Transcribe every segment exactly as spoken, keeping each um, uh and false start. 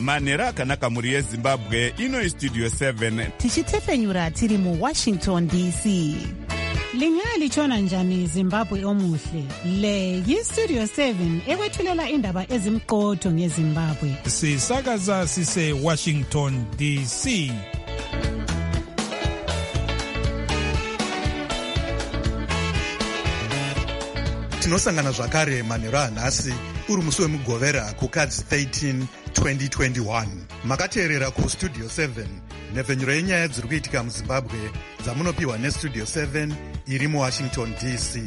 manhero akanaka mhuri yezimbabwe. Ino istudio seven tichitefenyura tiri muwashington D C. Lingalitshona njani Zimbabwe omuhle? Le yistudio seven ekwethulela indaba ezimqotho ngeZimbabwe. Sisakaza sise Washington D C. Tinosangana zvakare manhero anhasi uri musi wemugovera kukadzi thirteen twenty twenty-one. Makateerera kustudio seven nhefenyuro yenyaya dziri kuitika muzimbabwe dzamunopiwa nestudio seven iri muwashington D C.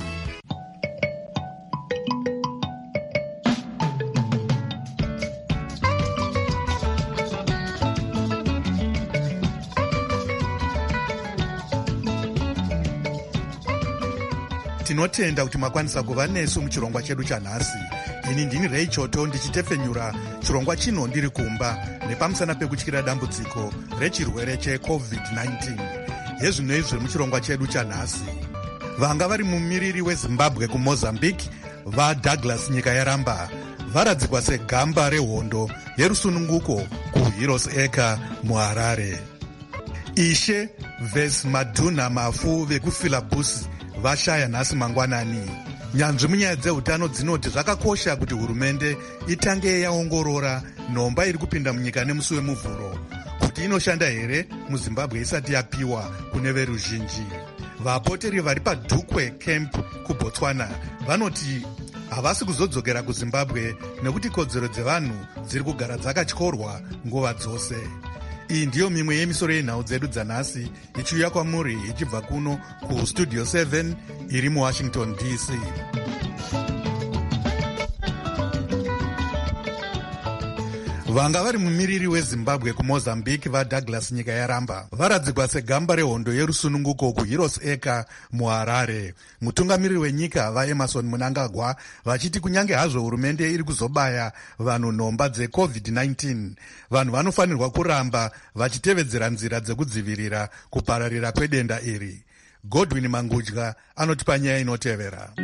Tinotenda kuti makwanisa kuva nesu muchirongwa chedu chanhasi. Ini ndini Ray Choto ndichitefenyura chirongwa chino ndiri kumba nepamusana pekutyira dambudziko rechirwere checovid nineteen. Yezvino izvi muchirongwa chedu chanhasi. Vanga vari mumiriri weZimbabwe kuMozambique vaDouglas Nyika Yaramba varadzikwa segamba rehondo yerusununguko kuHeroes Acre muHarare. Ishe Ves Maduna Mafu vekuFilabusi vashaya nhasi mangwanani. Nyanzvi munyaya dzeutano dzinoti zvakakosha kuti hurumende itange yaongorora nhomba iri kupinda munyika nemusi wemuvhuro kuti inoshanda here muZimbabwe isati yapiwa kune veruzhinji. Vapoteri vari paDukwe Camp kuBotswana vanoti havasi kuzodzokera kuZimbabwe nekuti kodzero dzevanhu dziri kugara dzakatyorwa nguva dzose. Iyi ndiyo mimwe yemisoro yenhau dzedu dzanhasi ichiuya kwamuri ichibva kuno kustudio seven iri muwashington D C. Vanga vari mumiriri weZimbabwe kuMozambique vaDouglas Nyika Yaramba varadzikwa segamba rehondo yerusununguko kuHeroes Acre muHarare. Mutungamiriri wenyika vaEmerson Mnangagwa vachiti kunyange hazvo hurumende iri kuzobaya vanhu nhomba dzecovid nineteen, vanhu vanofanirwa kuramba vachitevedzera nzira dzekudzivirira kupararira kwedenda iri. Godwin Mangudya anotipa nyaya inotevera.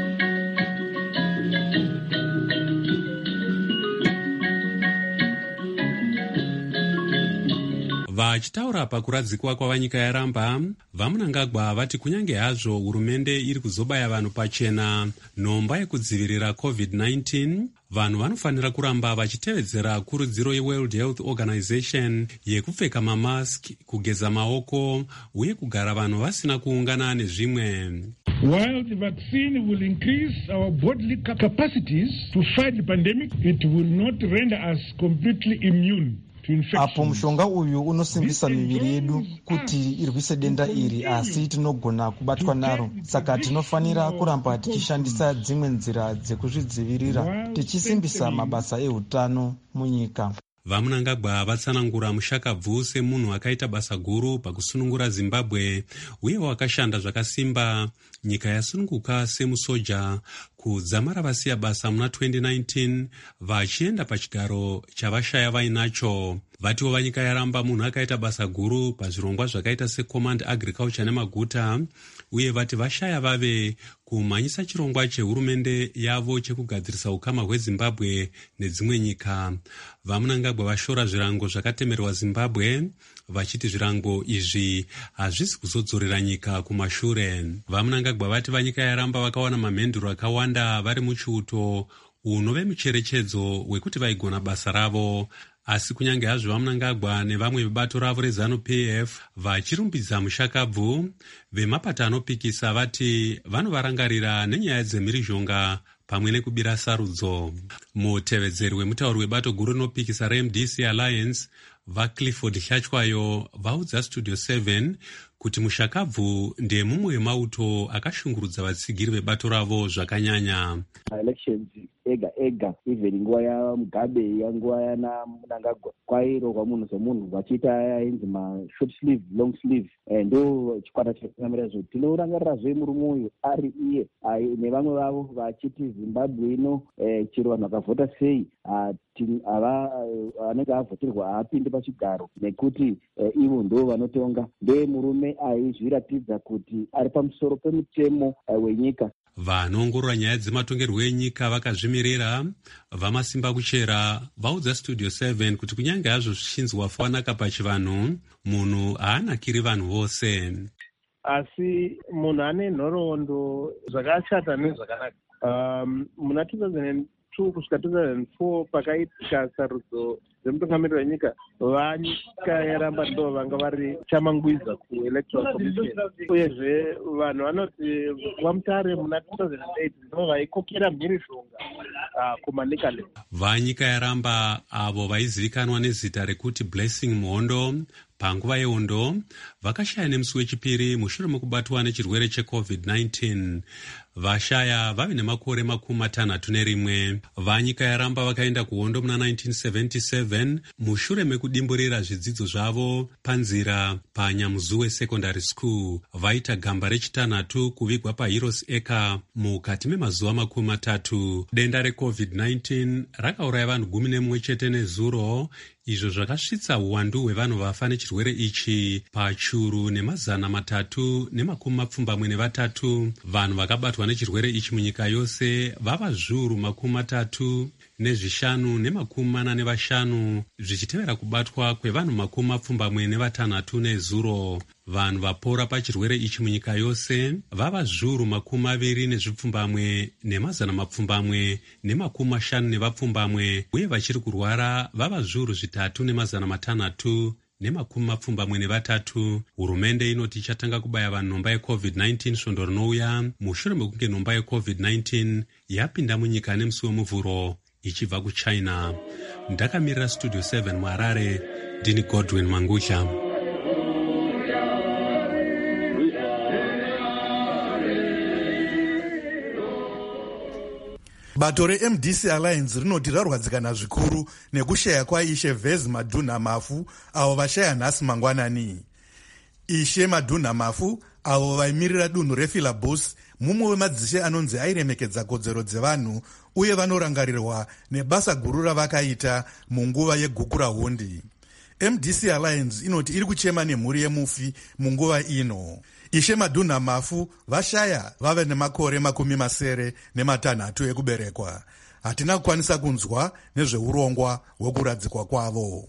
Vachitaura pakuradzikwa kwavanyika Yaramba, vaMnangagwa vati kunyange hazvo hurumende iri kuzobaya vanhu pachena nhomba yekudzivirira covid nineteen, vanhu vanofanira kuramba vachitevedzera kurudziro yeWorld Health Organization yekupfeka mamaski, kugeza maoko uye kugara vanhu vasina kuungana nezvimwe. While the vaccine will increase our bodily capacities to fight the pandemic, it will not render us completely immune. Apo mushonga uyu unosimbisa miviri yedu kuti irwise denda iri, asi tinogona kubatwa naro. Saka tinofanira kuramba tichishandisa dzimwe nzira dzekuzvidzivirira, tichisimbisa mabasa ehutano munyika. VaMnangagwa vatsanangura mushakabvu semunhu akaita basa guru pakusunungura Zimbabwe uye wakashanda zvakasimba nyika yasununguka semusoja kudzamara vasiya basa muna twenty nineteen vachienda pachigaro chavashaya vainacho. Vatiwo vanyika Yaramba munhu akaita basa guru pazvirongwa zvakaita secommand agriculture nemaguta uye vati vashaya vave kumhanyisa chirongwa chehurumende yavo chekugadzirisa ukama hweZimbabwe nedzimwe nyika. VaMnangagwa vashora zvirango zvakatemerwa Zimbabwe vachiti zvirango izvi hazvisi kuzodzorera nyika kumashure. VaMnangagwa vati vanyika Yaramba vakawana mamhenduro akawanda vari muchiuto unove mucherechedzo wekuti vaigona basa ravo. Asi kunyange hazvo VaMnangagwa nevamwe vebato ravo reZanu P F vachirumbidza mushakabvu, vemapato anopikisa vati vanovarangarira nenyaya dzemhirizhonga pamwe nekubira sarudzo. Mutevedzeri wemutauri webato guru rinopikisa reM D C Alliance vaClifford Hlatywayo vaudza Studio seven kuti mushakabvu ndiye mumwe wemauto akashungurudza vatsigiri vebato ravo zvakanyanya. Elections ega ega even nguva yaMugabe yanguva yana Mnangagwa kwairogwa munhu semunhu vachiita inzi ma short sleeve long sleeve ndo chikwata chekunamira zvo. Tinorangarira zve murume uyu ari iye nevamwe vavo vachiti Zimbabwe ino chero vanhu vakavhota sei ava anenge avhoterwa haapinde pachigaro nekuti ivo ndo vanotonga. Ndeye murume aizviratidza kuti ari pamusoro pemutemo wenyika. vanoongorora nyaya dzematongerwo enyika vakazvimirira vamasimba kuchera vaudza studio seven kuti kunyange hazvo zvichinzwa fanaka pachivanhu, munhu haanakiri vanhu vose, asi munhu ane nhoroondo zvakashata nezvakanaka. Um, muna two thousand two kusvika two thousand four pakaitika sarudzo dzemutungamiriri wenyika, vanyika yaramba ndo vanga vari chamangwiza kuelectoral commission, uyezve vanhu vanoti wamutare muna two thousand eight ndo vaikokera mhirishonga uh, kumanikale. vanyika yaramba avo vaizivikanwa nezita rekuti Blessing Muhondo panguva yehondo vakashaya nemusi wechipiri mushure mekubatwa nechirwere checovid nineteen. vashaya vave nemakore makumi matanhatu nerimwe. vanyika yaramba vakaenda kuhondo muna nineteen seventy-seven mushure mekudimburira zvidzidzo zvavo panzira panyamuzuwe secondary school. vaita gamba rechitanhatu kuvigwa paheroes acre mukati memazuva makumi matatu. denda recovid nineteen rakauraya vanhu gumi nemumwe chete nezuro, izvo zvakasvitsa uwandu hwevanhu vafa nechirwere ichi pachuru nemazana matatu nemakumi mapfumbamwe nevatatu. vanhu vakabatwa nechirwere ichi munyika yose vava zviuru makumi matatu nezvishanu nemakumi mana nevashanu, zvichitevera kubatwa kwevanhu makumi mapfumbamwe nevatanhatu nezuro. vanhu vapora pachirwere ichi munyika yose vava zviuru makumi maviri nezvipfumbamwe nemazana mapfumbamwe nemakumi mashanu nevapfumbamwe, uye vachiri kurwara vava zviuru zvitatu nemazana matanhatu nemakumi mapfumbamwe nevatatu. hurumende inoti ichatanga kubaya vanhu nhomba yecovid nineteen svondo rinouya mushure mekunge nhomba yecovid nineteen yapinda munyika nemusi wemuvhuro ichibva kuchina. ndakamirira studio seven muharare, ndini Godwin Mangusha. bato re-M D C Alliance rinoti rarwadzikana zvikuru nekushaya kwaishe Vez Maduna Mafu avo vashaya nhasi mangwanani. Ishe Maduna Mafu avo vaimirira dunhu reFilabus mumwe wemadzishe anonzi airemekedza kodzero dzevanhu uye vanorangarirwa nebasa guru ravakaita munguva yegukura hundi. M D C Alliance inoti iri kuchema nemhuri yemufi munguva ino. Ishe Maduna Mafu vashaya vave nemakore makumi masere nematanhatu ekuberekwa. Hatina kukwanisa kunzwa nezveurongwa hwekuradzikwa kwavo.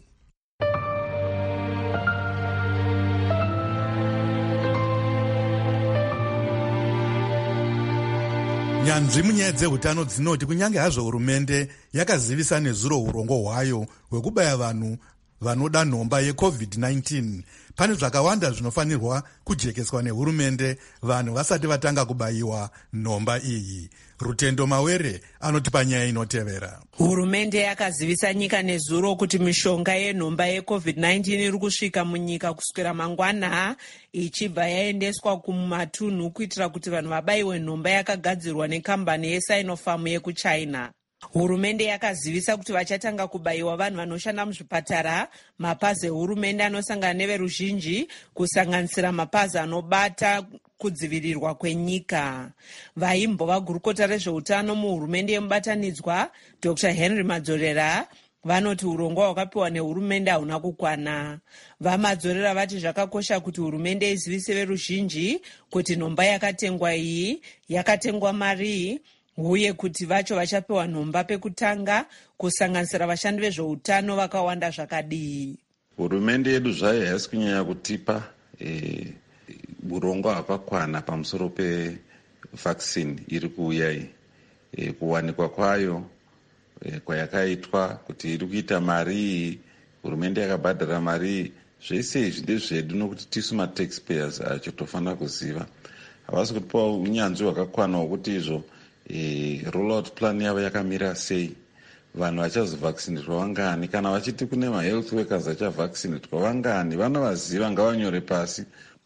nyanzvi munyaya dzehutano dzinoti kunyange hazvo hurumende yakazivisa nezuro urongwa hwayo hwekubaya vanhu vanoda nhomba yecovid nineteen, pane zvakawanda zvinofanirwa kujekeswa nehurumende vanhu vasati vatanga kubayiwa nhomba iyi. Rutendo Mawere anoti panyaya inotevera. Hurumende yakazivisa nyika nezuro kuti mishonga yenhomba yecovid nineteen iri kusvika munyika kuswera mangwana, ichibva yaendeswa kumatunhu kuitira kuti vanhu vabayiwe nhomba yakagadzirwa nekambani yeSinopharm yekuchina. Hurumende yakazivisa kuti vachatanga kubayiwa vanhu vanoshanda muzvipatara, mapazi ehurumende anosangana neveruzhinji, kusanganisira mapazi anobata kudzivirirwa kwenyika. Vaimbova gurukota rezveutano muhurumende yemubatanidzwa Doctor Henry Madzorera vanoti urongwa hwakapiwa nehurumende hauna kukwana. Vamadzorera vati zvakakosha kuti hurumende izivise veruzhinji kuti nhomba yakatengwa iyi yakatengwa mari, uye kuti vacho vachapiwa nhomba pekutanga, kusanganisira vashandi vezveutano vakawanda zvakadii. Hurumende yedu zvayo haisi kunyanya kutipa e, urongwa hwakakwana pamusoro pevhaccine iri kuuya iyi. E, kuwanikwa kwayo e, kwayakaitwa kuti iri kuita mari, hurumende yakabhadhara mari, zvese izvi ndezvedu nokuti tisu mataxpayers acho tofanira kuziva. Havasi kutipa unyanzvi hwakakwana hwokuti izvo E, rollout plan yavo yakamira sei, vanhu vachazovhaccinirwa vangani, kana vachiti kune mahealth workers vachavhaccinirwa vangani, vanavaziva ngavanyore pasi.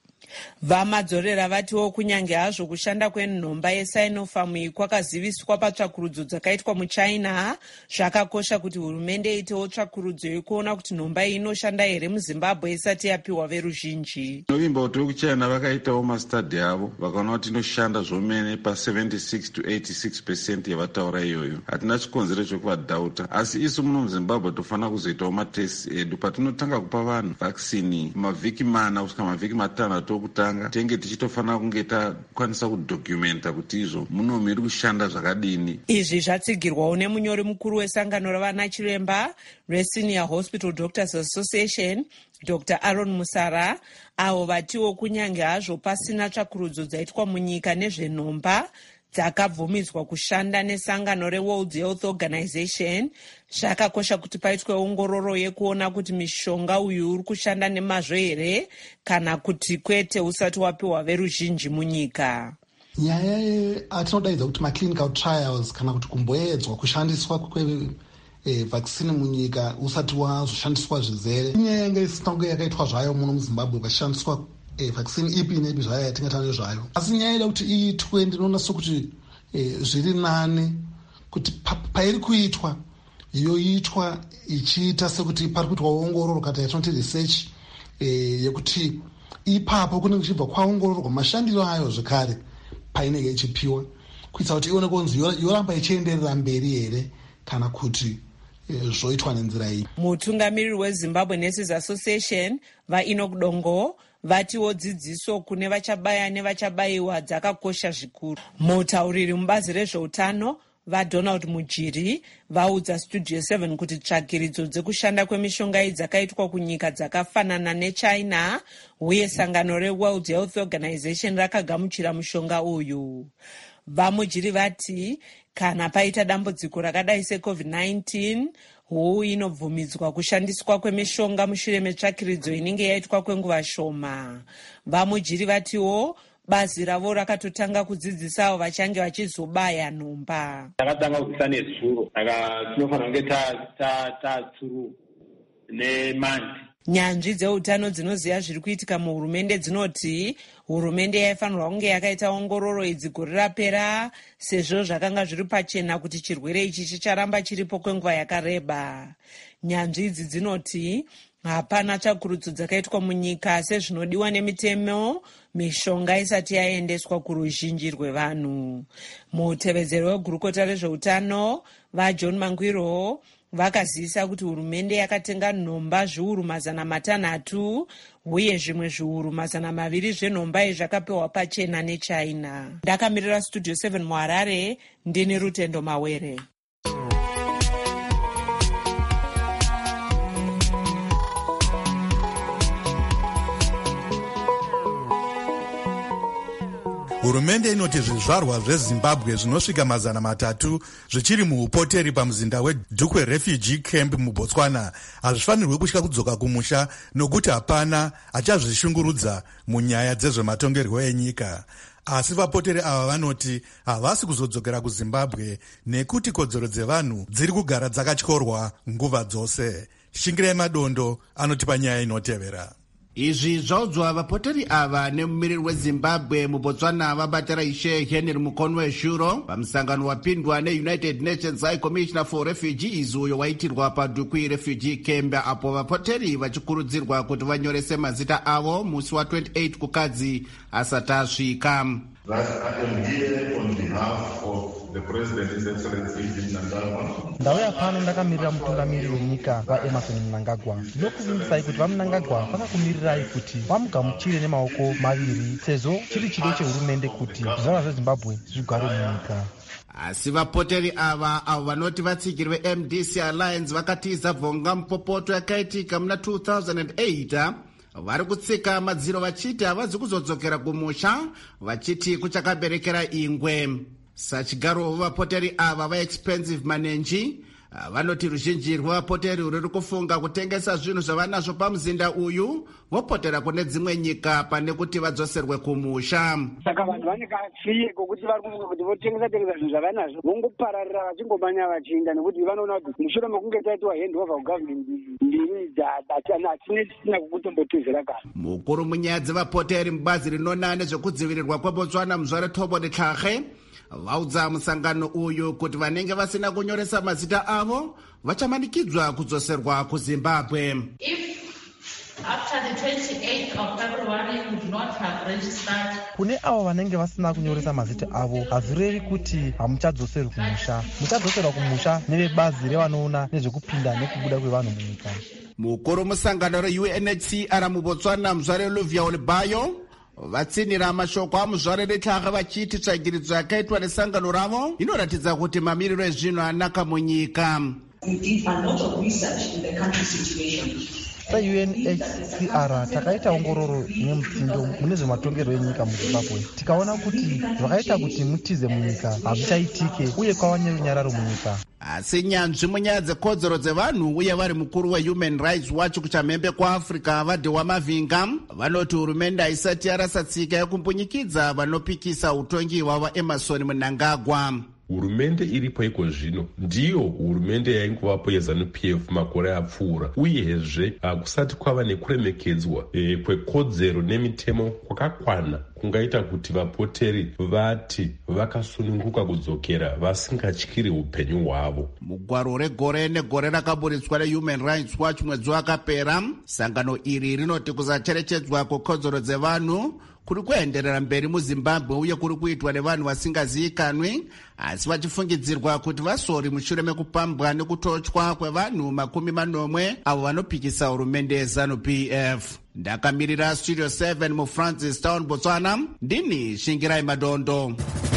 Vamadzorera vatiwo kunyange hazvo kushanda kwenhomba yeSinopharm kwakaziviswa patsvakurudzo dzakaitwa muchina, zvakakosha kuti hurumende itewo tsvakurudzo yekuona kuti nhomba iyi inoshanda here muZimbabwe isati yapiwa veruzhinji. Novimba kuti vekuchina vakaitawo mastadi avo vakaona kuti inoshanda zvomene pa seventy-six to eighty-six percent yavataura iyoyo. Hatina chikonzero chekuvadhauta, asi isu muno muZimbabwe tofanira kuzoitawo matesi edu patinotanga kupa vanhu vaccine mavhiki mana kusvika mavhiki matanhatu rokutanga tenge tichitofanira kunge takwanisa kudhocumenta kuti izvo muno muri kushanda zvakadini. Izvi zvatsigirwawo nemunyori mukuru wesangano ravana chiremba reSenior Hospital Doctors Association Doctor Aaron Musara, avo vatiwo kunyange hazvo pasina tsvakurudzo dzaitwa munyika nezvenhomba dzakabvumidzwa kushanda nesangano reWorld Health Organization, zvakakosha kuti paitwe ongororo yekuona kuti mishonga uyu uri kushanda nemazvo here kana kuti kwete usati wapiwa veruzhinji munyika. Nyaya yatinodaidza kuti maclinical trials kana kuti kumboedzwa kushandiswa kwevaccine munyika usati wazoshandiswa zvizere, inyaya yange isina kunge yakaitwa zvayo muno muZimbabwe kwashandiswa E, vaccine ipi nepi zvayo yatingata nezvayo. Asi nyaya ida kuti iitwe ndinoona sokuti e, zviri nani kuti pa, pairi kuitwa yoitwa ichiita sekuti pari kuitwa ongororo kata yatinoti research e, yekuti ipapo kunenge kuchibva kwaongororwa mashandiro ayo zvekare painenge ichipiwa kuitira kuti ione kunzi yoramba ichienderera mberi here kana kuti e, zvoitwa nenzira iyi. Mutungamiriri weZimbabwe Nurses Association vaEnoch Dongo vatiwo dzidziso kune vachabaya nevachabayiwa dzakakosha zvikuru. Mutauriri mubazi rezveutano vaDonald Mujiri vaudza Studio seven kuti tsvakiridzo dzekushanda kwemishonga iyi dzakaitwa kunyika dzakafanana neChina, uye sangano reWorld Health Organization rakagamuchira mushonga uyu. VaMujiri vati kana paita dambudziko rakadai seCovid nineteen, huu inobvumidzwa kushandiswa kwemishonga mushure metsvakiridzo inenge yaitwa kwenguva shoma. VaMujiri vatiwo bazi ravo rakatotanga kudzidzisa avo vachange vachizobaya nhomba. Takatanga kuisa nezuro, saka tinofanira kunge tatsuru nemanti. Nyanzvi dzeutano dzinoziva zviri kuitika muhurumende dzinoti hurumende yaifanirwa kunge yakaita ongororo idzi gore rapera, sezvo zvakanga zviri pachena kuti chirwere ichi chicharamba chiripo kwenguva yakareba. Nyanzvi idzi dzinoti hapana tsvakurudzo dzakaitwa munyika sezvinodiwa nemitemo mishonga isati yaendeswa kuruzhinji rwevanhu. Mutevedzeri wegurukota rezveutano vaJohn Mangwiro vakazivisa kuti hurumende yakatenga nhomba zviuru mazana matanhatu uye zvimwe zviuru mazana maviri zvenhomba izvi zvakapiwa pachena neChina. Ndakamirira Studio seven muHarare, ndini Rutendo Mawere. Hurumende inoti zvizvarwa zveZimbabwe zvinosvika mazana matatu zvichiri muupoteri pamuzinda weDukwe Refugee Camp muBotswana hazvifanirwi kutya kudzoka kumusha nokuti hapana achazvishungurudza munyaya dzezvematongerwo enyika. Asi vapoteri ava vanoti havasi kuzodzokera kuZimbabwe nekuti kodzero dzevanhu dziri kugara dzakatyorwa nguva dzose. Shingirai Madondo anotipa nyaya inotevera. Izvi zvaudzwa vapoteri ava nemumiriri weZimbabwe muBotswana vabatira Ishe Henry Mukonwe Shuro pamusangano wapindwa neUnited Nations High Commissioner for Refugees uyo waitirwa paDukwe Refugee Camp, apo vapoteri vachikurudzirwa kuti vanyorese mazita avo musi wa28 kukadzi asati asvika. Ndauya pano ndakamirira mutungamiriri wenyika vaEmmerson Mnangagwa. Ndinokuvimbisai kuti vaMnangagwa vakakumirirai kuti vamugamuchire nemaoko maviri sezvo chiri chido chehurumende kuti zvizvarwa zveZimbabwe zvigare munyika. Asi vapoteri ava avo vanoti vatsigiri veM D C Alliance vakatiza bvonga mupopoto yakaitika muna two thousand eight vari kutsika madziro vachiti havazi kuzodzokera kumusha, vachiti kuchakaberekera ingwe. Sachigaro vapoteri ava vaExpensive Manenji vanoti ruzhinji rwevapoteri ruri kufunga kutengesa zvinhu zvavanazvo pamuzinda uyu vopotera kune dzimwe nyika pane kuti vadzoserwe kumusha. Saka vanhu vane kafiye kokuti vari kufunga kuti votengesa tengesa zvinhu zvavanazvo vongopararira vachingomanya vachienda nekuti vanoona kuti mushure mekunge taitwa hand over kugovernment mbiri hatisina kukutombotizira kare. Mukuru munyaya dzevapoteri mubazi rinona nezvekudzivirirwa kweBotswana Muzvare Thobo Letlhage vaudza musangano uyu kuti vanenge vasina kunyoresa mazita avo vachamanikidzwa kudzoserwa kuZimbabwe. After the twenty-eighth of February, you do not have registered. Kune avo vanenge vasina kunyoresa mazita avo hazvirevi kuti hamuchadzoserwi kumusha. Muchadzoserwa kumusha nevebazi revanoona nezvekupinda nekubuda kwevanhu munyika. Mukuru musangano reU N H C R muBotswana Muzvare Luvia Olibayo vatsinira mashoko amuzvare netlhage vachiti tsvagiridzo yakaitwa nesangano ravo inoratidza kuti mamiriro ezvinhu anaka munyika. We did a lot of research in the country situation. sa-U N H C R takaita ongororo nemutsindo mune zvematongerwo enyika muzimbabwe tikaona kuti zvakaita kuti mutize munyika hazvichaitike uye kwava nerunyararo munyika. Asi nyanzvi munyaya dzekodzero dzevanhu uye vari mukuru wehuman rights watch kuchamhembe kwaafrica vadhewa mavinga vanoti hurumende haisati yarasa tsika yekumbunyikidza vanopikisa utongi hwavo Emmerson Mnangagwa. Hurumende iripo iko zvino ndiyo hurumende yaingovapo yeZANU-P F makore apfuura uyezve kusati kwava nekuremekedzwa e, kwekodzero nemitemo kwakakwana kungaita kuti vapoteri vati vakasununguka kudzokera vasingatyiri upenyu hwavo. Mugwaro regore negore rakaburitswa nehuman rights watch mwedzi wakapera sangano iri rinoti kusacherechedzwa kwekodzero dzevanhu kuri kuenderera mberi muZimbabwe uye kuri kuitwa nevanhu vasingazivikanwi asi vachifungidzirwa kuti vasori mushure mekupambwa nekutotywa kwevanhu makumi manomwe avo vanopikisa hurumende yeZANU-P F. Ndakamirira Studio seven muFrancis Town, Botswana, ndini Shingirai Madondo.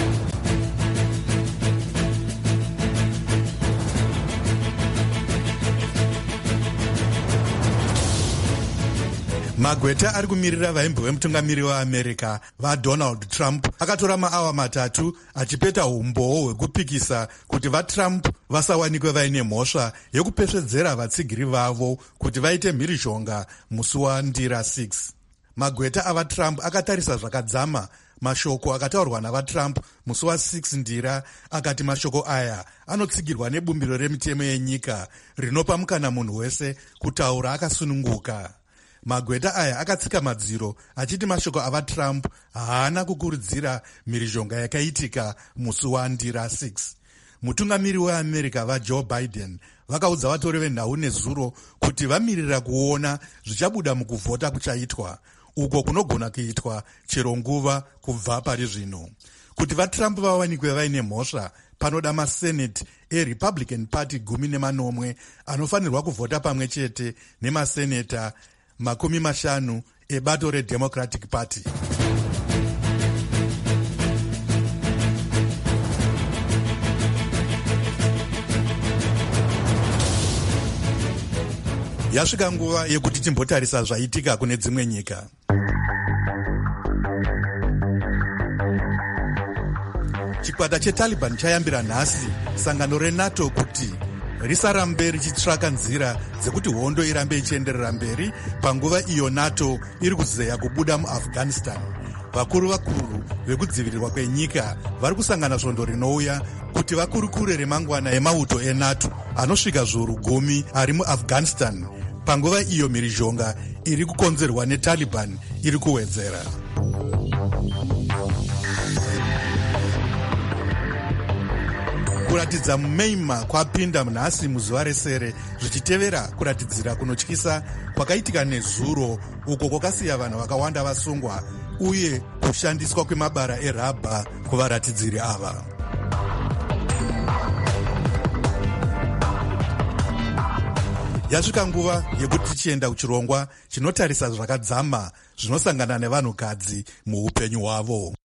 Magweta ari kumirira vaimbi vemutungamiri weAmerica vaDonald Trump akatora maawa matatu achipeta umbowo hwekupikisa kuti vaTrump vasawanikwe vaine mhosva yekupesvedzera vatsigiri vavo kuti vaite mhirizhonga musi waNdira six. Magweta avaTrump akatarisa zvakadzama mashoko akataurwa navaTrump musi wa6 Ndira akati mashoko aya anotsigirwa nebumbiro remitemo yenyika rinopa mukana munhu wese kutaura akasununguka. Magweta aya akatsika madziro achiti mashoko avaTrump haana kukurudzira mhirizhonga yakaitika musi waNdira six. Mutungamiri weAmerica vaJoe Biden vakaudza vatori venhau nezuro kuti vamirira kuona zvichabuda mukuvhota kuchaitwa uko kunogona kuitwa chero nguva kubva pari zvino. Kuti vaTrump vawanikwe vaine mhosva panoda maseneti eRepublican Party gumi nemanomwe anofanirwa kuvhota pamwe chete nemaseneta makumi mashanu ebato reDemocratic Party. Yasvika nguva yekuti timbotarisa zvaitika kune dzimwe nyika. Chikwata cheTaliban chayambira nhasi sangano reNATO kuti risarambe richitsvaka nzira dzekuti hondo irambe ichienderera mberi panguva iyo NATO iri kuzeya kubuda muAfghanistan. Vakuru vakuru vekudzivirirwa kwenyika vari kusangana svondo rinouya kuti vakurukure remangwana emauto eNATO anosvika zviuru gumi ari muAfghanistan panguva iyo mhirizhonga iri kukonzerwa neTaliban iri kuwedzera. Kuratidza mumeima kwapinda nhasi muzuva resere zvichitevera kuratidzira kunotyisa kwakaitika nezuro uko kwakasiya vanhu vakawanda vasungwa uye kushandiswa kwemabara erabha kuvaratidziri ava. Yasvika nguva yekuti tichienda kuchirongwa chinotarisa zvakadzama zvinosangana nevanhukadzi muupenyu hwavo.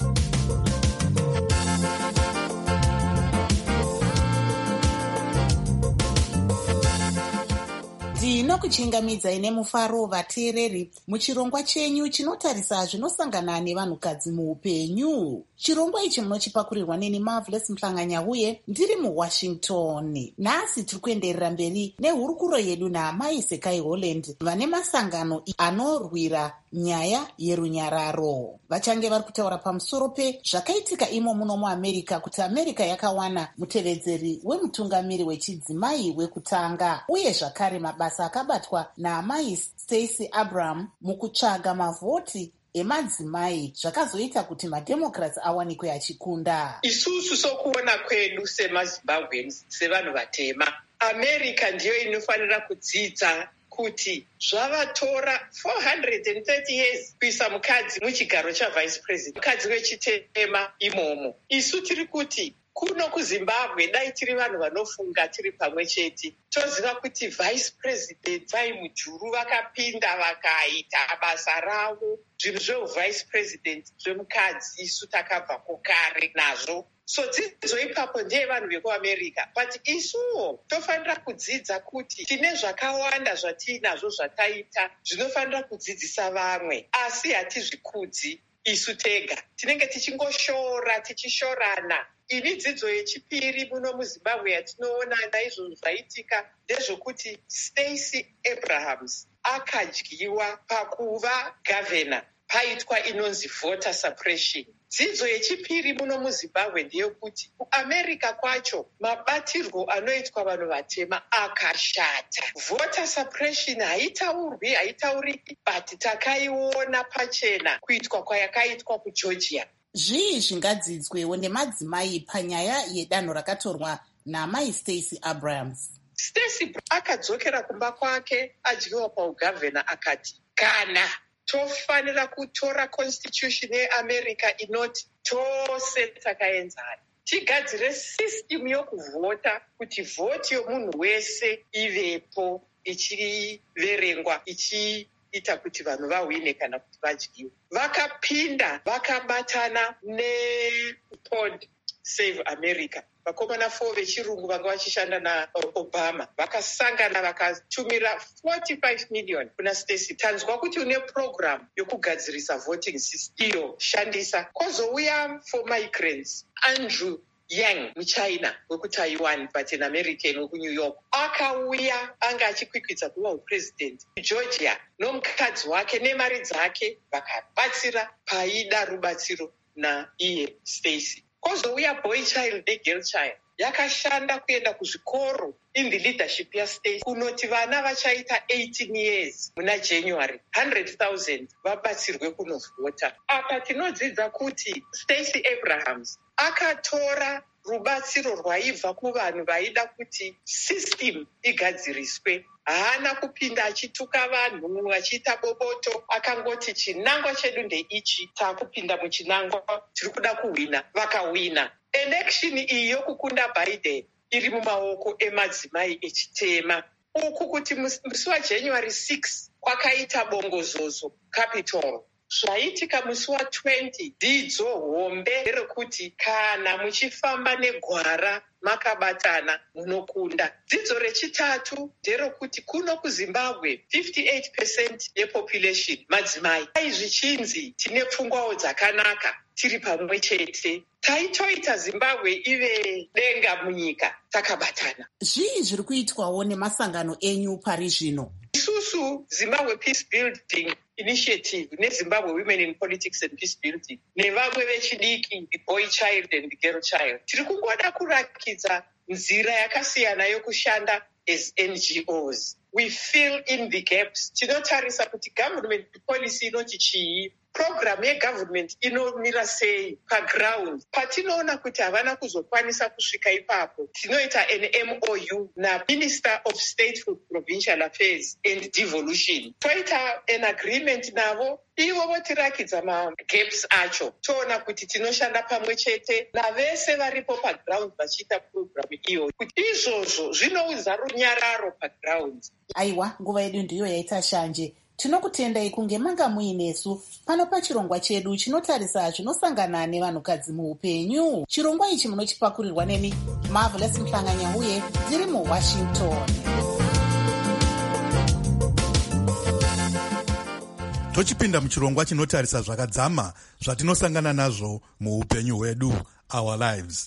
ndinokuchingamidzai nemufaro vateereri muchirongwa chenyu chinotarisa zvinosangana nevanhukadzi muupenyu. Chirongwa ichi munochipakurirwa neni Marvelous Mhlanganya uye ndiri muWashington. Nhasi tiri kuenderera mberi nehurukuro yedu naamai Sekai Holland vane masangano anorwira nyaya yerunyararo. Vachange vari kutaura pamusoro pezvakaitika imo muno muAmerica kuti America yakawana mutevedzeri wemutungamiri wechidzimai wekutanga uye zvakare mabasa akabatwa naamai Stacey Abrams mukutsvaga mavhoti emadzimai zvakazoita kuti mademocrats awanikwe achikunda. Isusu sokuona kwedu semaZimbabweans sevanhu vatema, America ndiyo inofanira kudzidza kuti zvavatora four hundred thirty years kuisa mukadzi muchigaro chavice president, mukadzi wechitema imomo. Isu tiri kuti kuno kuzimbabwe dai tiri vanhu vanofunga tiri pamwe chete toziva kuti vice president vai mujuru vakapinda vakaita basa ravo. Zvinhu zvevice president zvemukadzi isu takabva kukare nazvo. So dzidzo ipapo ndeye vanhu vekuamerica, but isuwo tofanira kudzidza kuti tine zvakawanda zvatiinazvo zvataita zvinofanira kudzidzisa vamwe, asi hatizvikudzi isu tega, tinenge tichingoshora tichishorana. Ini dzidzo yechipiri muno muzimbabwe yatinoona naizvozvo zvaitika ndezvokuti Stacey Abrams akadyiwa pakuva gavhena, paitwa inonzi voter suppression. Dzidzo yechipiri muno muzimbabwe ndeyekuti kuamerica kwacho mabatirwo anoitwa vanhu vatema akashata. Voter suppression haitaurwi haitauriki, but takaiona pachena kuitwa kwayakaitwa kugeorgia. Zvii zvingadzidzwewo nemadzimai panyaya yedanho rakatorwa namai Stacey Abrams? Stacey akadzokera kumba kwake adyiwa paugavhena akati, kana tofanira kutora constitution yeamerica inoti tose takaenzana, tigadzire system yokuvhota kuti vhoti yomunhu wese ivepo ichiverengwa ichiita kuti vanhu vahwine kana kuti vadyiwe. Vakapinda vakabatana nePod Save America, vakomana four vechirungu vanga vachishanda naObama, vakasangana vakatumira forty-five million kuna Stacey. Tanzwa kuti une program yokugadzirisa voting system iyo shandisa. Kozouya for migrants Andrew Yang muchina wekutaiwan but an American wekuNew York akauya anga achikwikwidza kuva upresident Georgia nomukadzi wake nemari dzake vakabatsira paida rubatsiro naiye Stacey. Kozouya boy child negirl child yakashanda kuenda kuzvikoro in the leadership yaStacey kunoti vana vachaita eighteen years muna January one hundred thousand vabatsirwe kunovhota. Apa tinodzidza kuti Stacey Abrams akatora rubatsiro rwaibva kuvanhu vaida kuti system igadziriswe. Haana kupinda achituka vanhu achiita boboto, akangoti chinangwa chedu ndeichi, takupinda muchinangwa, tiri kuda kuhwina. Vakahwina. Election iyi yokukunda Biden iri mumaoko emadzimai echitema. Uku kuti musi waJanuary sixth kwakaita bongozozo Capitol. Zvaitika musi watwenty dzidzo hombe rekuti kana muchifamba negwara makabatana munokunda. Dzidzo rechitatu nderekuti kuno kuZimbabwe fifty-eight percent yepopulation madzimai. Aizvichinzi tine pfungwawo dzakanaka, tiri pamwe chete, taitoita Zimbabwe ive denga munyika takabatana. Zvii zviri kuitwawo nemasangano enyu pari zvino? Isusu Zimbabwe Peace Building Initiative neZimbabwe Women in Politics and Peace Building nevamwe vechidiki, the boy child and the girl child, tiri kungoda kurakidza nzira yakasiyana yokushanda as N G Os. We fill in the gaps. Tinotarisa kuti government policy inoti chii, program yegovernment inomira sei paground. Patinoona kuti havana kuzokwanisa kusvika ipapo, tinoita an M O U na Minister of State for Provincial Affairs and Devolution. Toita an agreement navo, ivo votirakidza magaps acho. Toona kuti tinoshanda pamwe chete navese varipo paground vachiita program iyo. Kuti izvozvo zvinoudza runyararo paground. Aiwa, nguva yedu ndiyo yaita shanje. Tinokutendai kunge manga muinesu pano pachirongwa chedu chinotarisa zvinosangana nevanhukadzi muupenyu. Chirongwa ichi munochipakurirwa neni Marvelous Mhlanganyauye ndiri muWashington. Tochipinda muchirongwa chinotarisa zvakadzama zvatinosangana nazvo muupenyu hwedu, our lives.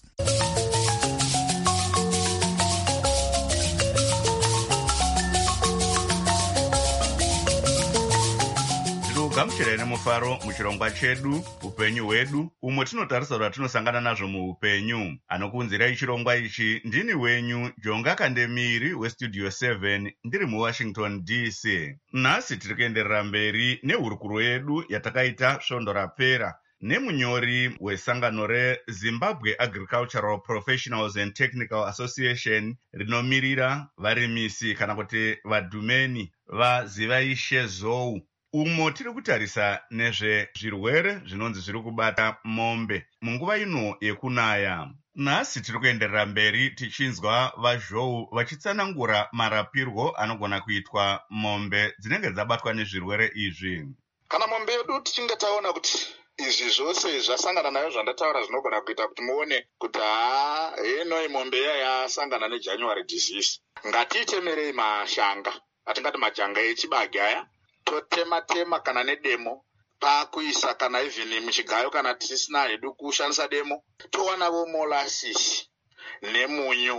gamuchirai nemufaro muchirongwa chedu upenyu hwedu, umwe tinotarisa zvatinosangana nazvo muupenyu. Anokuunzirai chirongwa ichi ndini wenyu Jonga Kandemiri westudio seven ndiri muWashington D C. Nhasi tiri kuenderera mberi nehurukuro yedu yatakaita svondo rapera nemunyori wesangano reZimbabwe Agricultural Professionals and Technical Association rinomirira varimisi kana kuti vadhumeni vazivaishe zou. Umo tiri kutarisa nezvezvirwere zvinonzi zviri kubata mombe munguva ino yekunaya. Nhasi tiri kuenderera mberi tichinzwa vazhou vachitsanangura marapirwo anogona kuitwa mombe dzinenge dzabatwa nezvirwere izvi. Kana mombe yedu tichinge taona kuti izvi zvose zvasangana nayo zvandataura zvinogona kuita kuti muone kuti haa henoi mombe iya yasangana nejanuary disease, ngatiitemerei mashanga atingati majanga echibage aya, totema-tema kana nedemo pakuisa kana even muchigayo kana tisina hedu kushandisa demo, towanavo molasses nemunyu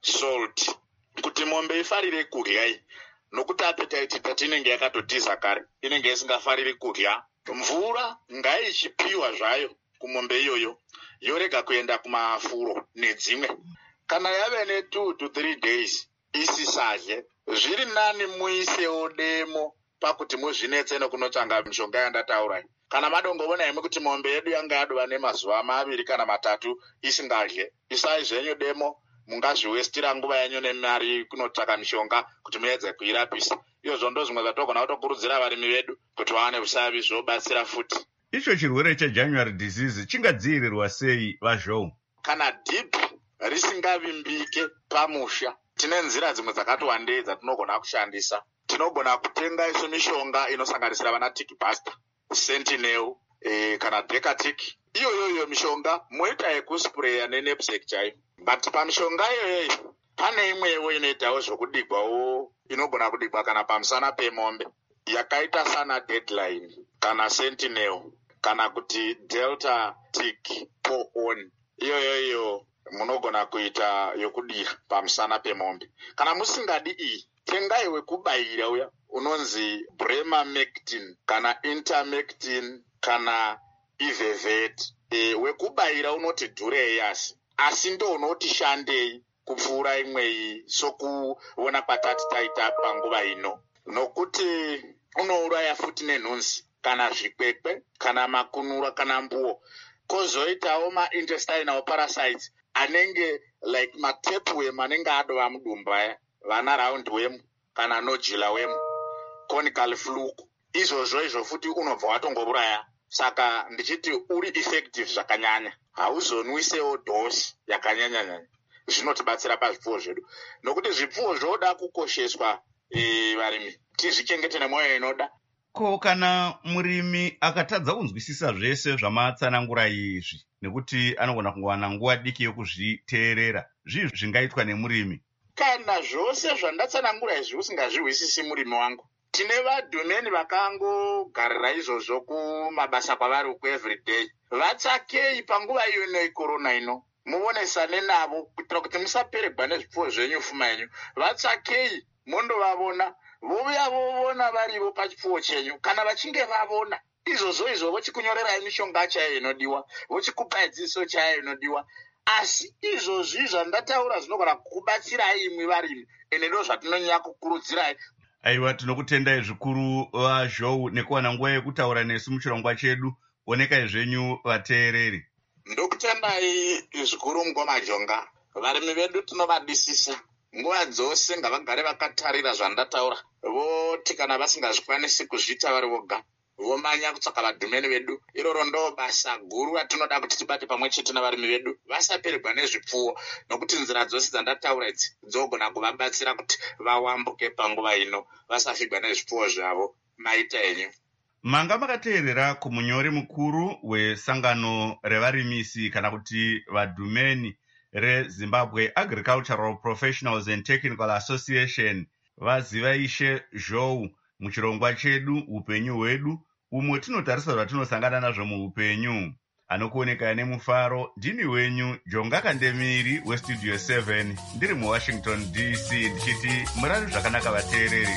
salt kuti mombe ifarire kudya, nokuti appetite tati inenge yakatotiza kare, inenge isingafariri kudya. Mvura ngaichipiwa zvayo kumombe iyoyo, yorega kuenda kumafuro nedzimwe. Kana yave ne two to three days isisadye, zviri nani muisewo demo pakuti muzvinetse nekunotsvanga mishonga yandataura. Kana madongovona imi kuti mombe yedu yanga yadova nemazuva maviri kana matatu isingadye, isai zvenyu demo, mungazviwestira nguva yenyu nemari kunotsvaka mishonga kuti muedze kuirapisa. Izvo ndo zvimwe zvatogona kutokurudzira varimi vedu kuti vawane usavi zvobatsira futi. Icho chirwere chejanuary disease chingadzivirirwa sei vazhou? Kana dhipi risingavimbike pamusha, tine nzira dzimwe dzakati wandei dzatinogona kushandisa. Tinogona kutenga iso mishonga inosanganisira vana tickbuster, sentinel, eh, kana decatic. Iyo iyo mishonga moita yekuspreya nenepsec chaiyo. But pamishonga iyoyo pane imwewo inoitawo zvokudigwawo, inogona kudigwa kana pamusana pemombe, yakaita sana deadline kana sentinel kana kuti delta tick on. Iyoyo iyo munogona kuita yokudira pamusana pemombe. Kana musingadi iyi, tengai wekubayira uya unonzi Bremamectin kana Intermectin kana Ivevet. E, wekubayira unoti dhurei asi asi ndo unoti shandei kupfuura imweyi sokuona kwatati taita panguva ino, nokuti unouraya futi nenhunzi kana zvikwekwe kana makunura kana mbuo. Kozoitawo ma-intestinal parasites anenge like ma-tapeworm anenge adova mudumbu aya, vana roundworm kana nodular worm, conical fluke. Izvozvo izvo futi unobva watongouraya. Saka ndichiti uri effective zvakanyanya, hauzonwisewo dosi yakanyanya-nyanya. Zvinotibatsira pazvipfuwo zvedu, nokuti zvipfuwo zvoda kukosheswa e, varimi tizvichengete nemwoyo inoda. Ko kana murimi akatadza kunzwisisa zvese zvamatsanangura izvi, nekuti anogona kungowana nguva diki yokuzviteerera, zvii zvingaitwa nemurimi? Kana zvose zvandatsanangura izvi usingazvihwisisi murimi wangu, tine vadhumeni vakangogarira izvozvo kumabasa kwavari uku everyday. Vatsakei panguva iyo ino ikorona ino, muonesane navo kuitira kuti musaperegwa nezvipfuwo zvenyu pfuma yenyu. Vatsakei mondovavona, vouya vovona varivo pachipfuwo chenyu. Kana vachinge vavona izvozvo izvo, vochikunyorerai mishonga chayo inodiwa, vochikupai dzidziso chayo inodiwa. Asi izvozvi zvandataura zvinogona kukubatsirai imwi varimi, ene ndo zvatinonyanya kukurudzirai. Aiwa, tinokutendai zvikuru vazhou nekuwana nguva yekutaura nesu muchirongwa chedu. Onekai zvenyu vateereri. Ndokutendai zvikuru Mgomajonga. Varimi vedu tinovadisisa nguva dzose, ngavagare vakatarira zvandataura, voti kana vasingazvikwanisi kuzviita vari voga vomanya kutsvaka vadhumeni vedu. Iroro ndo basa guru ratinoda kuti tibate pamwe chete navarimi vedu, vasaperegwa nezvipfuwo, nokuti nzira dzose dzandataura idzi dzogona kuvabatsira kuti vawambuke panguva ino, vasafigwa nezvipfuwo zvavo. Maita enyu. Manga makateerera kumunyori mukuru wesangano revarimisi kana kuti vadhumeni reZimbabwe Agricultural Professionals and Technical Association, vazivaishe Zhou, muchirongwa chedu upenyu hwedu, umwe tinotarisa zvatinosangana nazvo muupenyu. Anokuoneka nemufaro, ndini wenyu Jonga Kandemiri weStudio seven, ndiri muWashington D C, ndichiti murari zvakanaka vateereri.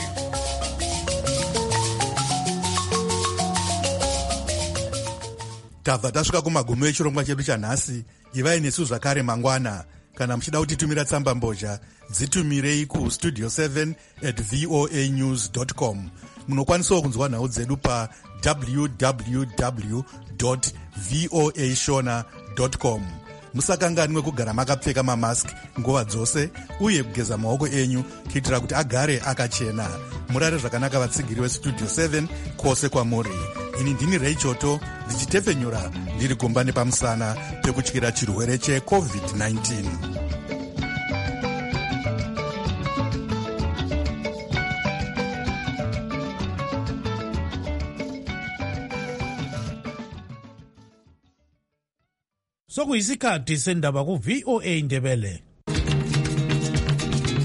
Tabva tasvika kumagumo echirongwa chedu chanhasi. Ivai nesu zvakare mangwana. Kana muchida kutitumira tsamba mbozha, dzitumirei ku studio seven at voa news dot com. Munokwanisawo kunzwa nhau dzedu pa w w w dot voa shona dot com. Musakanganwe kugara makapfeka mamask nguva dzose uye kugeza maoko enyu kuitira kuti agare akachena. Murare zvakanaka vatsigiri weStudio seven kwose kwamuri. ini ndini reichoto ndichitefenyura ndiri gumba nepamusana pekutyira chirwere checovid nineteen. sokuyisikhathi sendaba ku-V O A Ndebele.